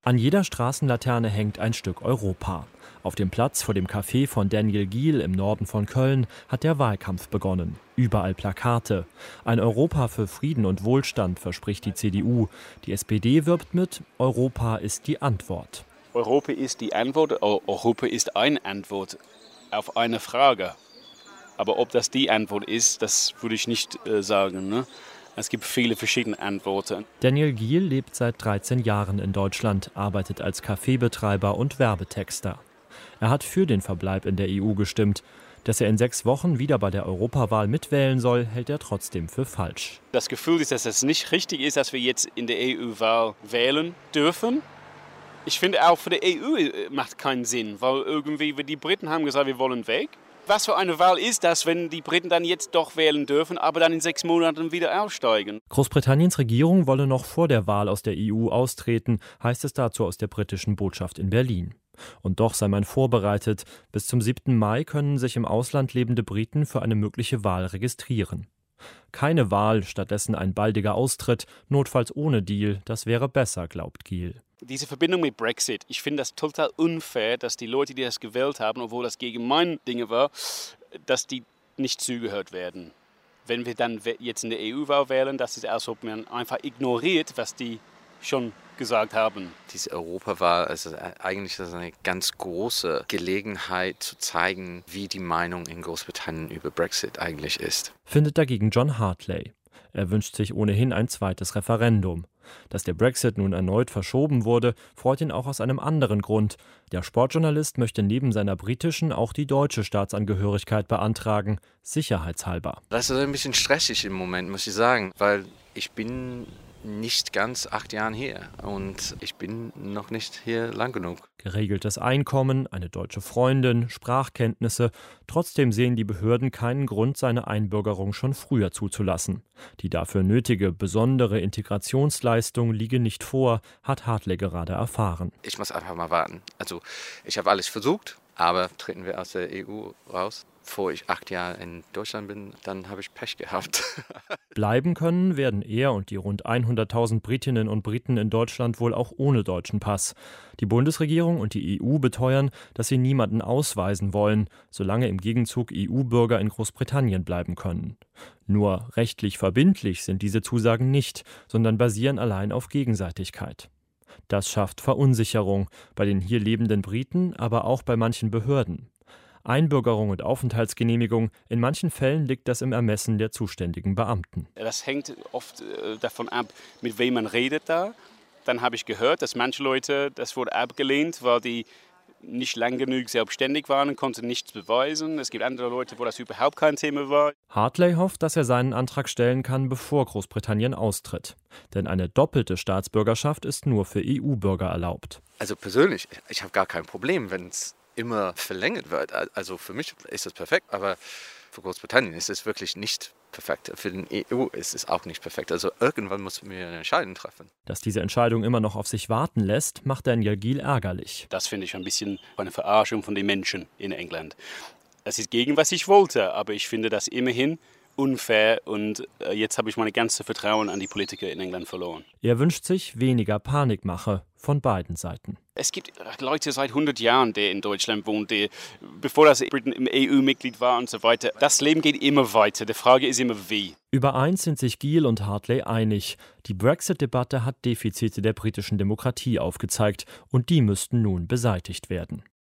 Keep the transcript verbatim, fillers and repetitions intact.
An jeder Straßenlaterne hängt ein Stück Europa. Auf dem Platz vor dem Café von Daniel Giel im Norden von Köln hat der Wahlkampf begonnen. Überall Plakate. Ein Europa für Frieden und Wohlstand verspricht die C D U. Die S P D wirbt mit: Europa ist die Antwort. Europa ist die Antwort. Europa ist eine Antwort auf eine Frage. Aber ob das die Antwort ist, das würde ich nicht äh, sagen. Ne? Es gibt viele verschiedene Antworten. Daniel Giel lebt seit dreizehn Jahren in Deutschland, arbeitet als Kaffeebetreiber und Werbetexter. Er hat für den Verbleib in der E U gestimmt. Dass er in sechs Wochen wieder bei der Europawahl mitwählen soll, hält er trotzdem für falsch. Das Gefühl ist, dass es nicht richtig ist, dass wir jetzt in der E U-Wahl wählen dürfen. Ich finde auch für die E U macht keinen Sinn, weil irgendwie die Briten haben gesagt, wir wollen weg. Was für eine Wahl ist das, wenn die Briten dann jetzt doch wählen dürfen, aber dann in sechs Monaten wieder aussteigen? Großbritanniens Regierung wolle noch vor der Wahl aus der E U austreten, heißt es dazu aus der britischen Botschaft in Berlin. Und doch sei man vorbereitet. Bis zum siebten Mai können sich im Ausland lebende Briten für eine mögliche Wahl registrieren. Keine Wahl, stattdessen ein baldiger Austritt, notfalls ohne Deal, das wäre besser, glaubt Giel. Diese Verbindung mit Brexit, ich finde das total unfair, dass die Leute, die das gewählt haben, obwohl das gegen mein Ding war, dass die nicht zugehört werden. Wenn wir dann jetzt in der E U-Wahl wählen, das ist, als ob man einfach ignoriert, was die schon gesagt haben. Diese Europawahl ist eigentlich eine ganz große Gelegenheit zu zeigen, wie die Meinung in Großbritannien über Brexit eigentlich ist. Findet dagegen John Hartley. Er wünscht sich ohnehin ein zweites Referendum. Dass der Brexit nun erneut verschoben wurde, freut ihn auch aus einem anderen Grund. Der Sportjournalist möchte neben seiner britischen auch die deutsche Staatsangehörigkeit beantragen, sicherheitshalber. Das ist ein bisschen stressig im Moment, muss ich sagen, weil ich bin nicht ganz acht Jahren hier und ich bin noch nicht hier lang genug. Geregeltes Einkommen, eine deutsche Freundin, Sprachkenntnisse. Trotzdem sehen die Behörden keinen Grund, seine Einbürgerung schon früher zuzulassen. Die dafür nötige besondere Integrationsleistung liege nicht vor, hat Hartley gerade erfahren. Ich muss einfach mal warten. Also ich habe alles versucht, aber treten wir aus der E U raus. Bevor ich acht Jahre in Deutschland bin, dann habe ich Pech gehabt. Bleiben können werden er und die rund hunderttausend Britinnen und Briten in Deutschland wohl auch ohne deutschen Pass. Die Bundesregierung und die E U beteuern, dass sie niemanden ausweisen wollen, solange im Gegenzug E U-Bürger in Großbritannien bleiben können. Nur rechtlich verbindlich sind diese Zusagen nicht, sondern basieren allein auf Gegenseitigkeit. Das schafft Verunsicherung bei den hier lebenden Briten, aber auch bei manchen Behörden. Einbürgerung und Aufenthaltsgenehmigung, in manchen Fällen liegt das im Ermessen der zuständigen Beamten. Das hängt oft äh, davon ab, mit wem man redet da. Dann habe ich gehört, dass manche Leute, das wurde abgelehnt, weil die nicht lang genug selbstständig waren und konnten nichts beweisen. Es gibt andere Leute, wo das überhaupt kein Thema war. Hartley hofft, dass er seinen Antrag stellen kann, bevor Großbritannien austritt. Denn eine doppelte Staatsbürgerschaft ist nur für E U-Bürger erlaubt. Also persönlich, ich habe gar kein Problem, wenn es immer verlängert wird. Also für mich ist es perfekt, aber für Großbritannien ist es wirklich nicht perfekt. Für den E U ist es auch nicht perfekt. Also irgendwann muss man eine Entscheidung treffen. Dass diese Entscheidung immer noch auf sich warten lässt, macht Daniel Giel ärgerlich. Das finde ich ein bisschen eine Verarschung von den Menschen in England. Das ist gegen, was ich wollte, aber ich finde das immerhin unfair und jetzt habe ich mein ganzes Vertrauen an die Politiker in England verloren. Er wünscht sich weniger Panikmache von beiden Seiten. Es gibt Leute seit hundert Jahren, die in Deutschland wohnen, die, bevor das Britain im E U-Mitglied war und so weiter. Das Leben geht immer weiter. Die Frage ist immer, wie. Über eins sind sich Giel und Hartley einig. Die Brexit-Debatte hat Defizite der britischen Demokratie aufgezeigt und die müssten nun beseitigt werden.